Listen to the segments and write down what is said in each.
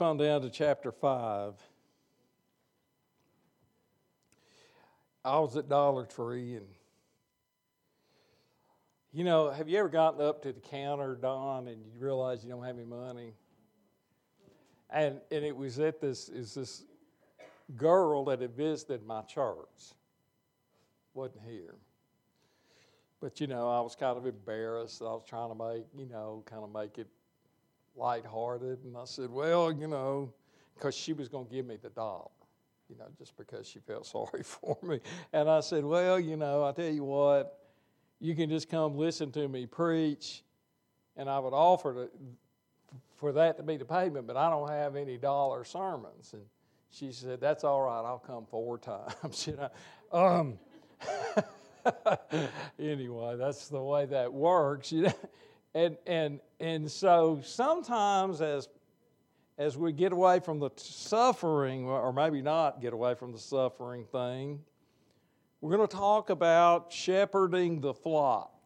on down to chapter 5. I was at Dollar Tree, and have you ever gotten up to the counter, Don, and you realize you don't have any money? And it was at this girl that had visited my church. Wasn't here. But, I was kind of embarrassed. I was trying to make it lighthearted. And I said, well, because she was going to give me the $1, just because she felt sorry for me. And I said, well, I tell you what, you can just come listen to me preach, and I would offer for that to be the payment, but I don't have any dollar sermons. And she said, that's all right, I'll come 4 times. Anyway, that's the way that works. And so sometimes as we get away from the suffering, or maybe not get away from the suffering thing, we're going to talk about shepherding the flock.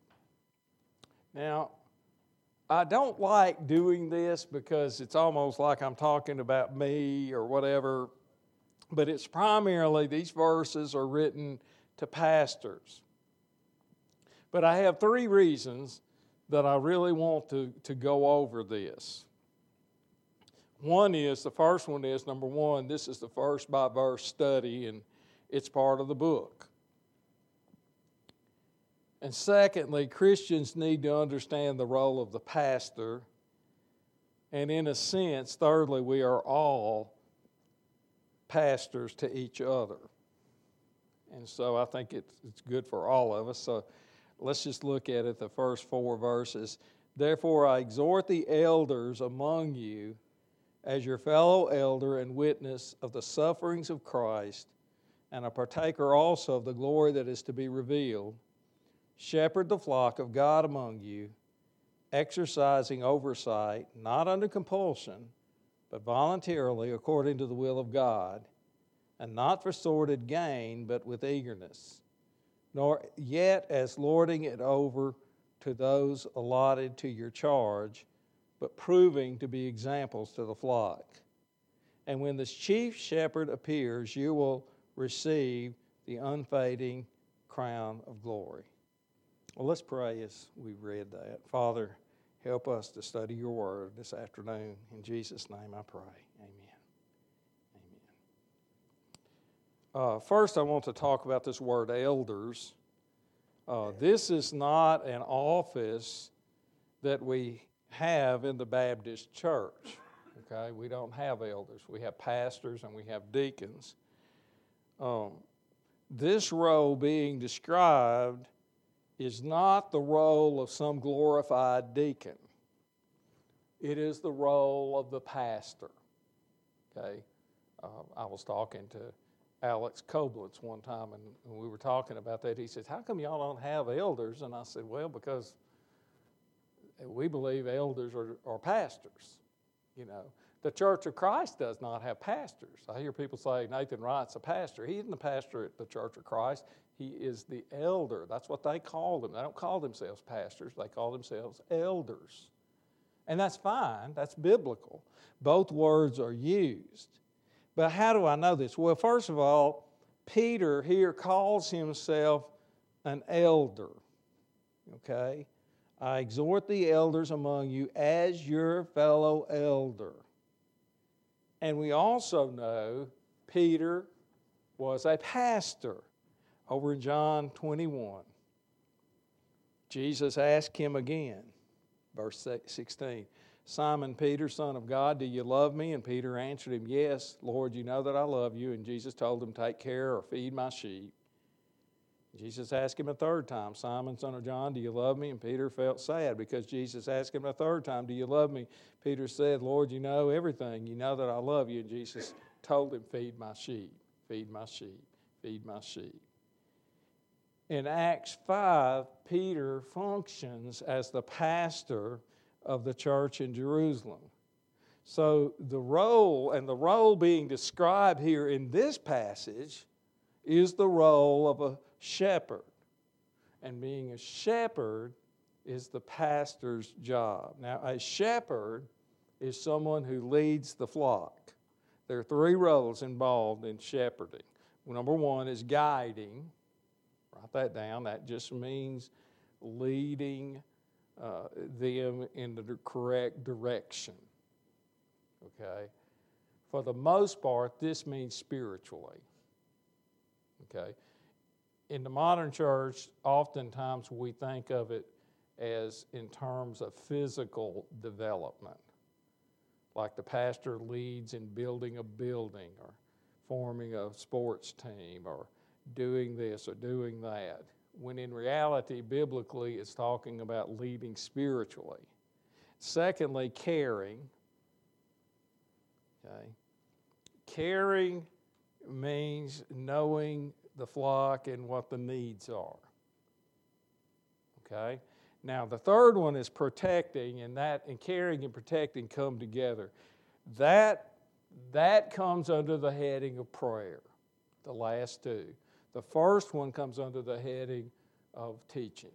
Now, I don't like doing this because it's almost like I'm talking about me or whatever, but it's primarily, these verses are written to pastors. But I have 3 reasons that I really want to go over this. The first one is, number 1, this is the verse by verse study, and it's part of the book. And secondly, Christians need to understand the role of the pastor. And in a sense, thirdly, we are all pastors to each other. And so I think it's good for all of us. So let's just look at it, the first 4 verses. Therefore, I exhort the elders among you as your fellow elder and witness of the sufferings of Christ, and a partaker also of the glory that is to be revealed. Shepherd the flock of God among you, exercising oversight, not under compulsion, but voluntarily according to the will of God, and not for sordid gain, but with eagerness, nor yet as lording it over to those allotted to your charge, but proving to be examples to the flock. And when the chief shepherd appears, you will receive the unfading crown of glory. Well, let's pray as we read that. Father, help us to study your word this afternoon. In Jesus' name I pray. Amen. First, I want to talk about this word elders. This is not an office that we have in the Baptist church. Okay, we don't have elders. We have pastors and we have deacons. This role being described is not the role of some glorified deacon. It is the role of the pastor. Okay, I was talking to Alex Koblitz one time, and we were talking about that. He says, how come y'all don't have elders? And I said, well, because we believe elders are pastors. The Church of Christ does not have pastors. I hear people say Nathan Wright's a pastor. He isn't the pastor at the Church of Christ. He is the elder. That's what they call them. They don't call themselves pastors. They call themselves elders. And that's fine. That's biblical. Both words are used. But how do I know this? Well, first of all, Peter here calls himself an elder. Okay? I exhort the elders among you as your fellow elder. And we also know Peter was a pastor. Over in John 21, Jesus asked him again, verse 16, Simon Peter, son of God, do you love me? And Peter answered him, yes, Lord, you know that I love you. And Jesus told him, take care or feed my sheep. Jesus asked him a 3rd time, Simon, son of John, do you love me? And Peter felt sad because Jesus asked him a 3rd time, do you love me? Peter said, Lord, you know everything. You know that I love you. And Jesus told him, feed my sheep, feed my sheep, feed my sheep. In Acts 5, Peter functions as the pastor of the church in Jerusalem. So the role being described here in this passage is the role of a shepherd. And being a shepherd is the pastor's job. Now, a shepherd is someone who leads the flock. There are three roles involved in shepherding. Number one is guiding. Write that down. That just means leading them in the correct direction. Okay? For the most part, this means spiritually. Okay? In the modern church, oftentimes we think of it as in terms of physical development. Like the pastor leads in building a building or forming a sports team or doing this or doing that. When in reality, biblically, it's talking about leading spiritually. Secondly, caring. Okay? Caring means knowing the flock and what the needs are. Okay? Now, the third one is protecting, and caring and protecting come together. That comes under the heading of prayer, the last two. The first one comes under the heading of teaching.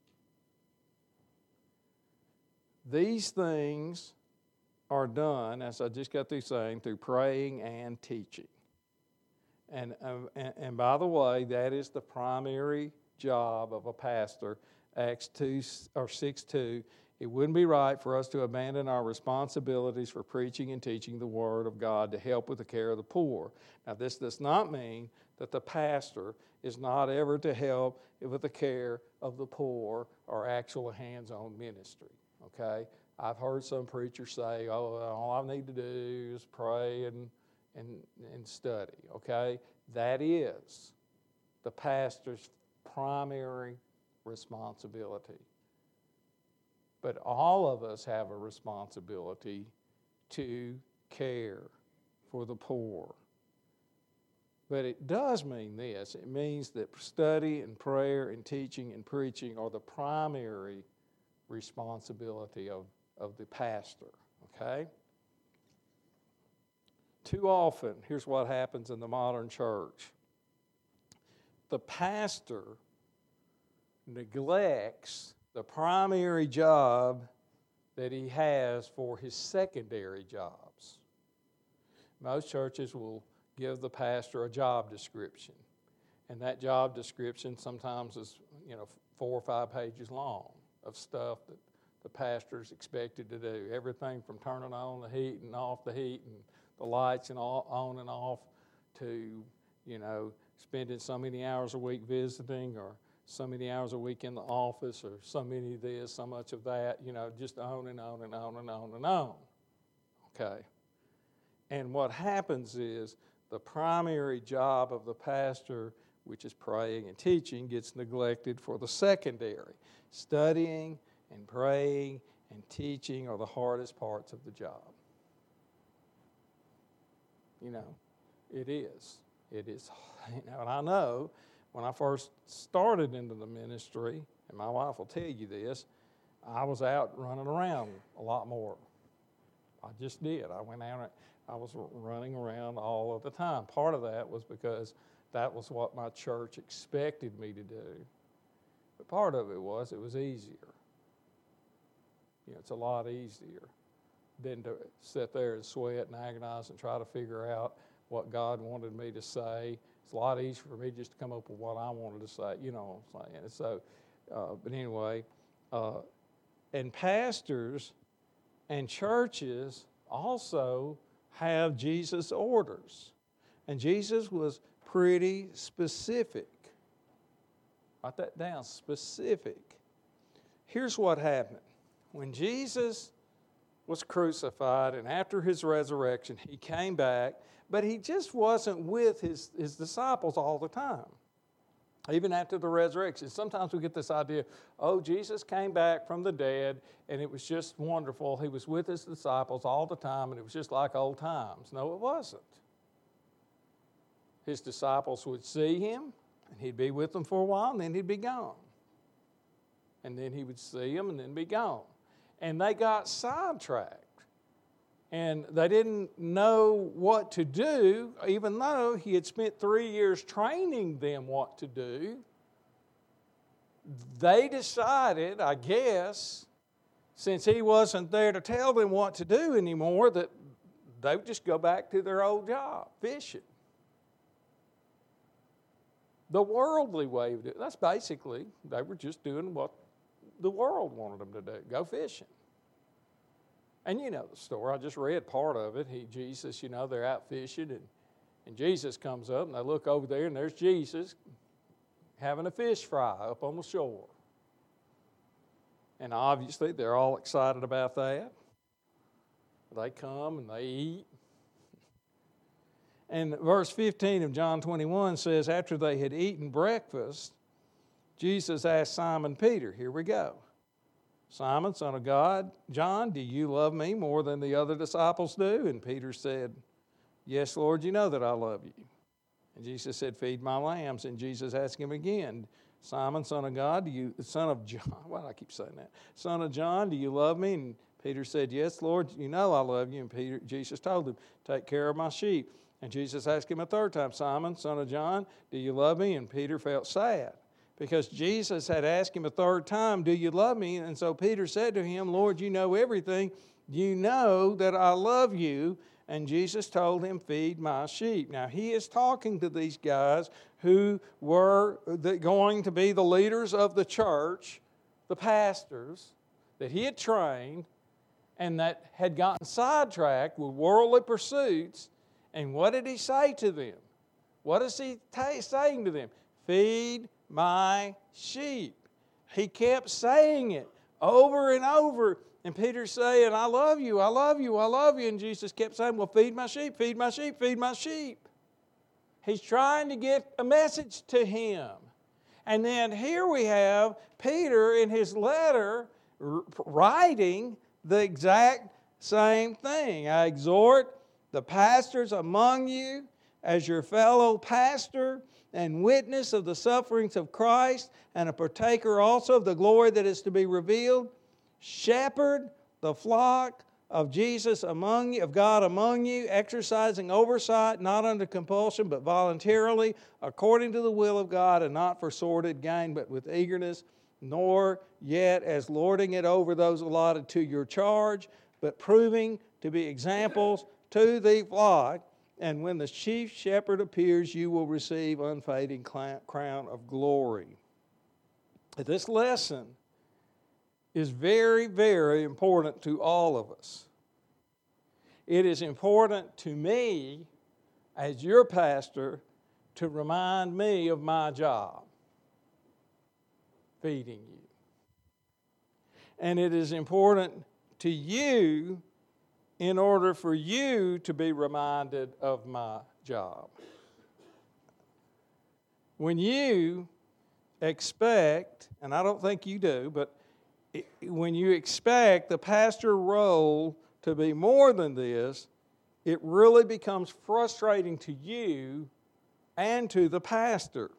These things are done, as I just got through saying, through praying and teaching. And by the way, that is the primary job of a pastor. Acts 2 or 6:2. It wouldn't be right for us to abandon our responsibilities for preaching and teaching the Word of God to help with the care of the poor. Now, this does not mean that the pastor is not ever to help with the care of the poor or actual hands-on ministry. Okay? I've heard some preachers say, "Oh, all I need to do is pray and study." Okay? That is the pastor's primary responsibility. But all of us have a responsibility to care for the poor. But it does mean this. It means that study and prayer and teaching and preaching are the primary responsibility of the pastor. Okay? Too often, here's what happens in the modern church. The pastor neglects the primary job that he has for his secondary jobs. Most churches will give the pastor a job description, and that job description sometimes is 4 or 5 pages long of stuff that the pastor is expected to do. Everything from turning on the heat and off the heat and the lights and on and off to spending so many hours a week visiting or so many hours a week in the office or so many of this, so much of that, just on and on and on and on and on. Okay. And what happens is the primary job of the pastor, which is praying and teaching, gets neglected for the secondary. Studying and praying and teaching are the hardest parts of the job. It is. It is. And I know when I first started into the ministry, and my wife will tell you this, I was out running around a lot more. I just did. I was running around all of the time. Part of that was because that was what my church expected me to do. But part of it was easier. It's a lot easier than to sit there and sweat and agonize and try to figure out what God wanted me to say. It's a lot easier for me just to come up with what I wanted to say, you know what I'm saying. And so, but anyway, and pastors and churches also have Jesus' orders. And Jesus was pretty specific. Write that down, specific. Here's what happened. When Jesus was crucified and after his resurrection, he came back, but he just wasn't with his disciples all the time, even after the resurrection. Sometimes we get this idea, Jesus came back from the dead and it was just wonderful. He was with his disciples all the time and it was just like old times. No, it wasn't. His disciples would see him and he'd be with them for a while and then he'd be gone. And then he would see them and then be gone. And they got sidetracked. And they didn't know what to do, even though he had spent 3 years training them what to do. They decided, I guess, since he wasn't there to tell them what to do anymore, that they would just go back to their old job, fishing. The worldly way of doing it, that's basically, they were just doing what the world wanted them to do, go fishing. And you know the story, I just read part of it. Jesus, they're out fishing, and Jesus comes up, and they look over there, and there's Jesus having a fish fry up on the shore. And obviously, they're all excited about that. They come and they eat. And verse 15 of John 21 says, after they had eaten breakfast, Jesus asked Simon Peter, here we go. Simon, son of God, John, do you love me more than the other disciples do? And Peter said, yes, Lord, you know that I love you. And Jesus said, feed my lambs. And Jesus asked him again, Simon, son of God, son of John, why do I keep saying that? Son of John, do you love me? And Peter said, yes, Lord, you know I love you. And Jesus told him, take care of my sheep. And Jesus asked him a third time, Simon, son of John, do you love me? And Peter felt sad because Jesus had asked him a third time, do you love me? And so Peter said to him, Lord, you know everything. You know that I love you. And Jesus told him, feed my sheep. Now, he is talking to these guys who were going to be the leaders of the church, the pastors that he had trained and that had gotten sidetracked with worldly pursuits. And what did he say to them? What is he saying to them? Feed my sheep. He kept saying it over and over. And Peter's saying, I love you, I love you, I love you. And Jesus kept saying, well, feed my sheep, feed my sheep, feed my sheep. He's trying to get a message to him. And then here we have Peter in his letter writing the exact same thing. I exhort the pastors among you as your fellow pastor and witness of the sufferings of Christ and a partaker also of the glory that is to be revealed. Shepherd the flock of Jesus among you, of God among you, exercising oversight, not under compulsion, but voluntarily, according to the will of God, and not for sordid gain, but with eagerness, nor yet as lording it over those allotted to your charge, but proving to be examples to the flock. And when the chief shepherd appears, you will receive unfading crown of glory. This lesson is very, very important to all of us. It is important to me, as your pastor, to remind me of my job, feeding you. And it is important to you in order for you to be reminded of my job. When you expect, and I don't think you do, but when you expect the pastor role to be more than this, it really becomes frustrating to you and to the pastor.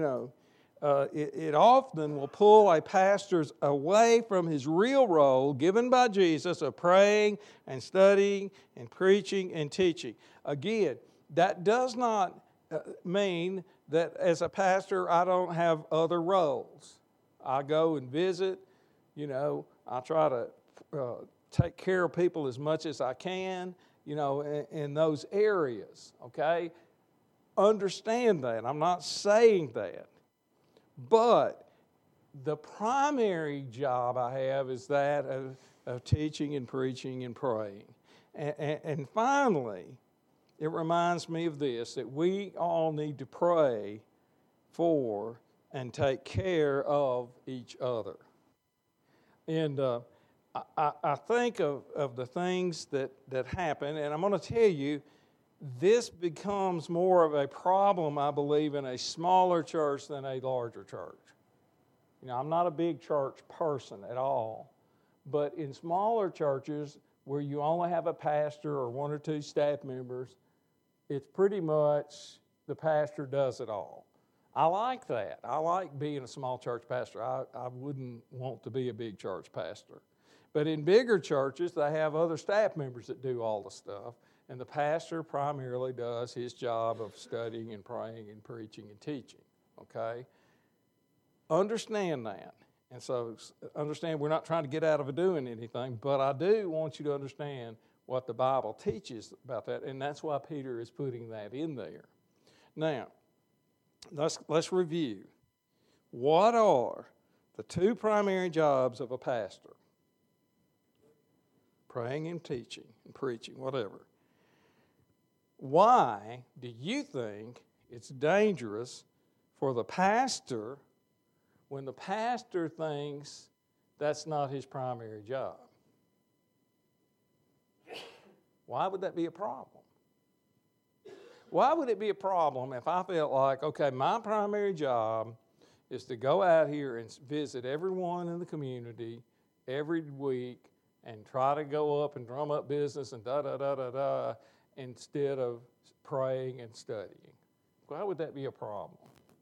It often will pull a pastor away from his real role given by Jesus of praying and studying and preaching and teaching. Again, that does not mean that as a pastor I don't have other roles. I go and visit, I try to take care of people as much as I can, in those areas, okay? Understand that. I'm not saying that. But the primary job I have is that of teaching and preaching and praying. And finally, it reminds me of this, that we all need to pray for and take care of each other. And I think of the things that happen, and I'm going to tell you, this becomes more of a problem, I believe, in a smaller church than a larger church. I'm not a big church person at all, but in smaller churches where you only have a pastor or one or two staff members, it's pretty much the pastor does it all. I like that. I like being a small church pastor. I wouldn't want to be a big church pastor. But in bigger churches, they have other staff members that do all the stuff. And the pastor primarily does his job of studying and praying and preaching and teaching, okay? Understand that. And so understand we're not trying to get out of doing anything, but I do want you to understand what the Bible teaches about that, and that's why Peter is putting that in there. Now, let's review. What are the two primary jobs of a pastor? Praying and teaching and preaching, whatever. Why do you think it's dangerous for the pastor when the pastor thinks that's not his primary job? Why would that be a problem? Why would it be a problem if I felt like, okay, my primary job is to go out here and visit everyone in the community every week and try to go up and drum up business and da-da-da-da-da instead of praying and studying? Why would that be a problem?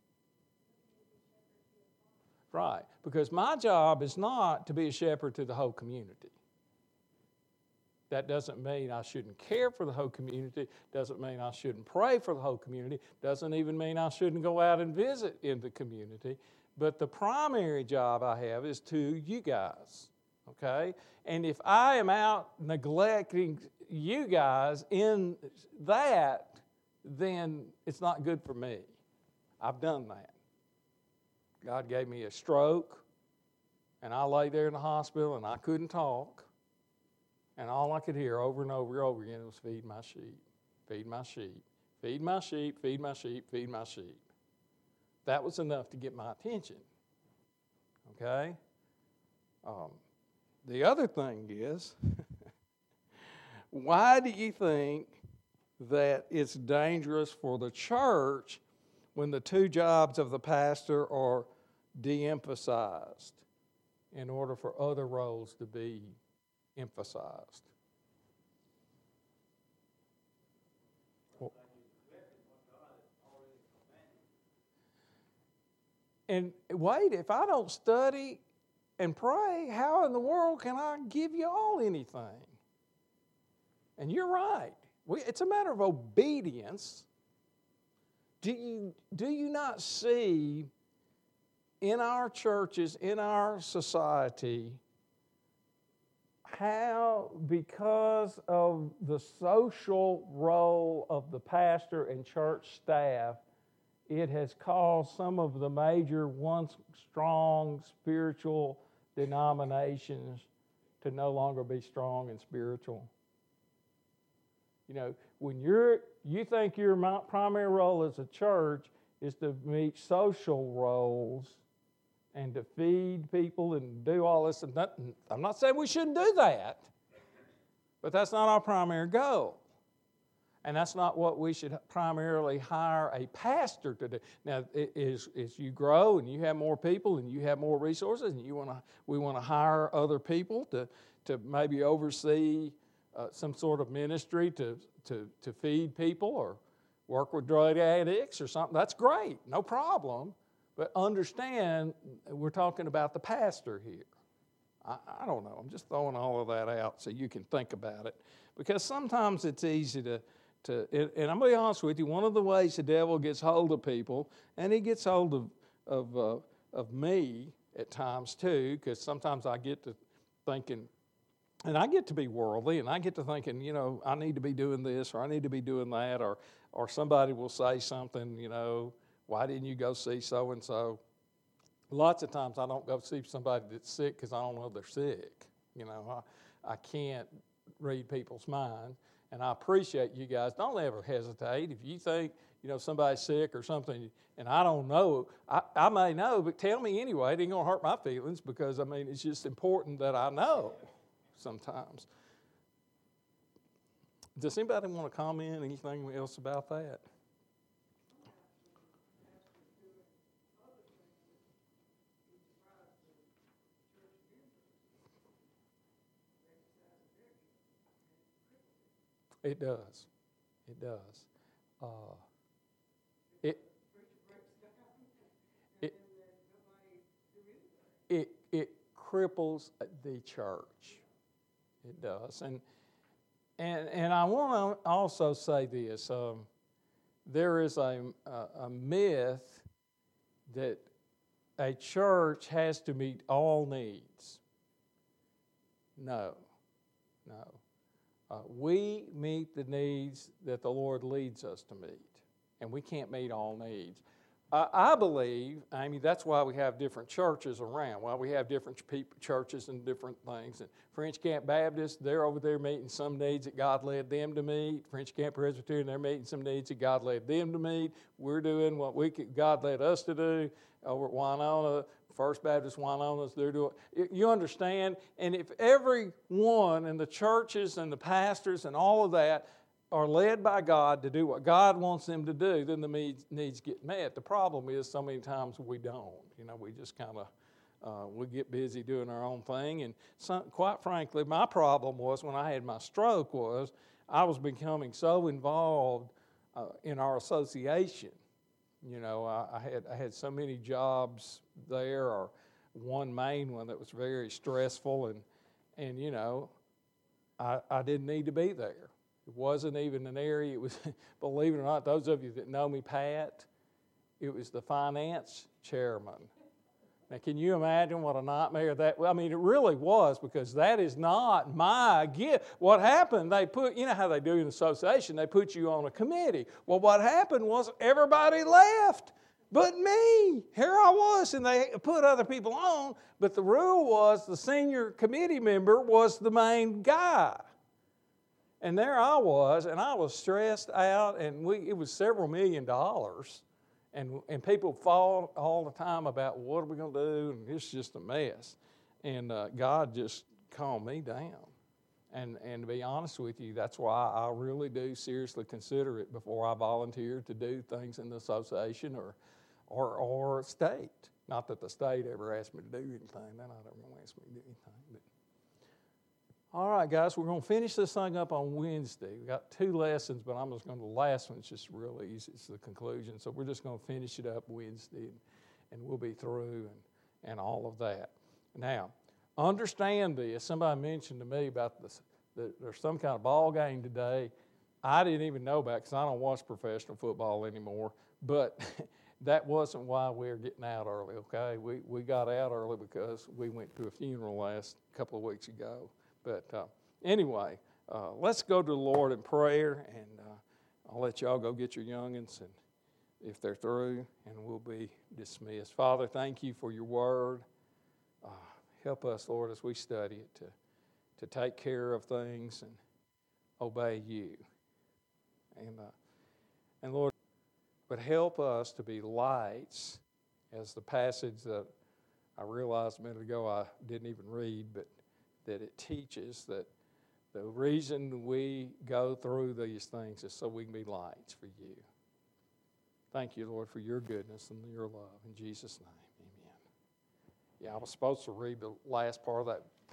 Right, because my job is not to be a shepherd to the whole community. That doesn't mean I shouldn't care for the whole community, doesn't mean I shouldn't pray for the whole community, doesn't even mean I shouldn't go out and visit in the community. But the primary job I have is to you guys, okay? And if I am out neglecting you guys in that, then it's not good for me. I've done that. God gave me a stroke, and I lay there in the hospital, and I couldn't talk. And all I could hear over and over and over again was, feed my sheep, feed my sheep, feed my sheep, feed my sheep, feed my sheep. That was enough to get my attention, okay? The other thing is, why do you think that it's dangerous for the church when the two jobs of the pastor are de-emphasized in order for other roles to be emphasized? And wait, if I don't study and pray, how in the world can I give you all anything? And you're right. It's a matter of obedience. Do you not see in our churches, in our society, how because of the social role of the pastor and church staff, it has caused some of the major once strong spiritual denominations to no longer be strong and spiritual? You know, when you think your primary role as a church is to meet social roles and to feed people and do all this and that, I'm not saying we shouldn't do that, but that's not our primary goal. And that's not what we should primarily hire a pastor to do. Now, as you grow and you have more people and you have more resources and we want to hire other people to maybe oversee some sort of ministry to feed people or work with drug addicts or something, that's great, no problem. But understand, we're talking about the pastor here. I don't know, I'm just throwing all of that out so you can think about it. Because sometimes it's easy to and I'm going to be honest with you, one of the ways the devil gets hold of people, and he gets hold of me at times too, because sometimes I get to thinking, and I get to be worldly, and I get to thinking, you know, I need to be doing this, or I need to be doing that, or somebody will say something, you know, why didn't you go see so-and-so? Lots of times I don't go see somebody that's sick because I don't know they're sick. You know, I can't read people's mind. And I appreciate you guys. Don't ever hesitate. If you think, you know, somebody's sick or something, and I don't know, I may know, but tell me anyway. It ain't going to hurt my feelings because, I mean, it's just important that I know sometimes. Does anybody want to comment anything else about that? It does. It does. It cripples the church. It does. And I want to also say this. There is a myth that a church has to meet all needs. No. We meet the needs that the Lord leads us to meet, and we can't meet all needs. I believe, Amy, that's why we have different churches around, why we have different churches and different things. And French Camp Baptist, they're over there meeting some needs that God led them to meet. French Camp Presbyterian, they're meeting some needs that God led them to meet. We're doing what God led us to do. Over at Winona, First Baptist Winona, they're doing. You understand? And if everyone in the churches and the pastors and all of that are led by God to do what God wants them to do, then the needs get met. The problem is so many times we don't. We just kind of, we get busy doing our own thing. And quite frankly, my problem was when I had my stroke was I was becoming so involved in our association. I had so many jobs there, or one main one that was very stressful, and I didn't need to be there. It wasn't even an area. It was, believe it or not, those of you that know me, Pat, it was the finance chairman. Now, can you imagine what a nightmare that? I mean, it really was, because that is not my gift. What happened? They put, you know how they do in the association, they put you on a committee. Well, what happened was everybody left but me. Here I was, and they put other people on, but the rule was the senior committee member was the main guy. And there I was, and I was stressed out, and it was several $1 million. And people fought all the time about what are we going to do, and it's just a mess. And God just calmed me down. And to be honest with you, that's why I really do seriously consider it before I volunteer to do things in the association or state. Not that the state ever asked me to do anything. They're not ever going to ask me to do anything. But. All right, guys, we're going to finish this thing up on Wednesday. We've got 2 lessons, but I'm just going to, the last one's just real easy. It's the conclusion. So we're just going to finish it up Wednesday, and we'll be through and all of that. Now, understand this. Somebody mentioned to me about this, that there's some kind of ball game today. I didn't even know about it because I don't watch professional football anymore, but that wasn't why we were getting out early, okay? We got out early because we went to a funeral last couple of weeks ago. But anyway, let's go to the Lord in prayer, and I'll let y'all go get your youngins, and if they're through, and we'll be dismissed. Father, thank you for your word. Help us, Lord, as we study it to take care of things and obey you. And Lord, but help us to be lights, as the passage that I realized a minute ago I didn't even read, but that it teaches that the reason we go through these things is so we can be lights for you. Thank you, Lord, for your goodness and your love. In Jesus' name, amen. Yeah, I was supposed to read the last part of that